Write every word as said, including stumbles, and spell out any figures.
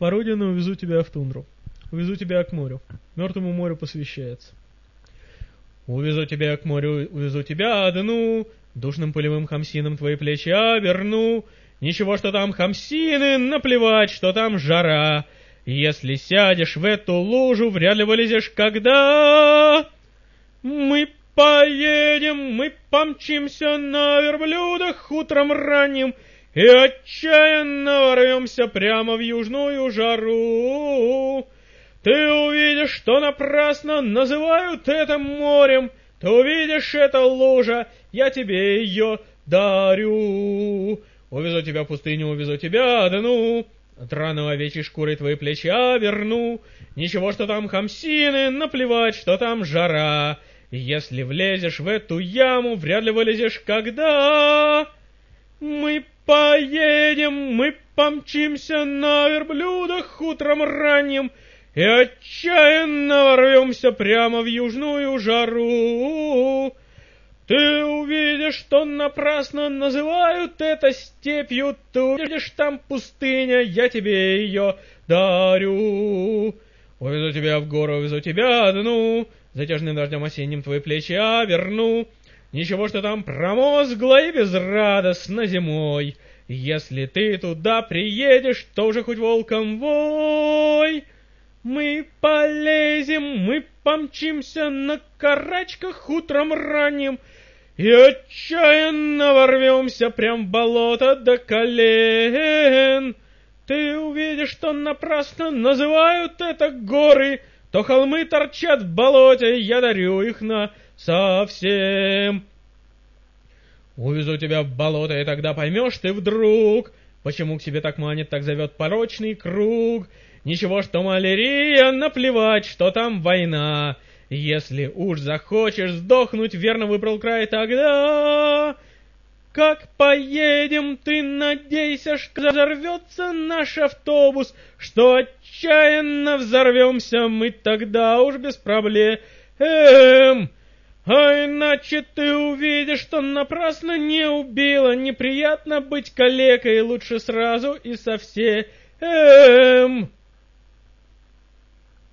по родину увезу тебя в тундру. Увезу тебя к морю. Мертвому морю посвящается. Увезу тебя к морю, увезу тебя одну, душным пылевым хамсином твои плечи оберну. Ничего, что там хамсины, наплевать, что там жара. Если сядешь в эту лужу, вряд ли вылезешь, когда... Мы поедем, мы помчимся на верблюдах утром ранним и отчаянно ворвемся прямо в южную жару. Ты увидишь, что напрасно называют это морем. Ты увидишь, это лужа, я тебе ее дарю. Увезу тебя в пустыню, увезу тебя одну. От раного овечьей шкурой твои плечи оберну. Ничего, что там хамсины, наплевать, что там жара. Если влезешь в эту яму, вряд ли вылезешь, когда... Мы поедем, мы помчимся на верблюдах утром ранним и отчаянно ворвемся прямо в южную жару. Ты увидишь, что напрасно называют это степью, ты увидишь, там пустыня, я тебе ее дарю. Увезу тебя в гору, увезу тебя одну, затяжным дождем осенним твои плечи оберну. Ничего, что там промозгло и безрадостно зимой. Если ты туда приедешь, то уже хоть волком вой. Мы полезем, мы помчимся на карачках утром ранним и отчаянно ворвемся прям в болото до колен. Ты увидишь, что напрасно называют это горы, то холмы торчат в болоте, я дарю их на совсем. Увезу тебя в болото, и тогда поймешь ты вдруг, почему к себе так манит, так зовет порочный круг. Ничего, что малярия, наплевать, что там война. Если уж захочешь сдохнуть, верно выбрал край тогда. Как поедем, ты надейся, что взорвется наш автобус, что отчаянно взорвемся мы тогда уж без проблем. А иначе ты увидишь, что напрасно не убила, неприятно быть калекой, лучше сразу и совсем.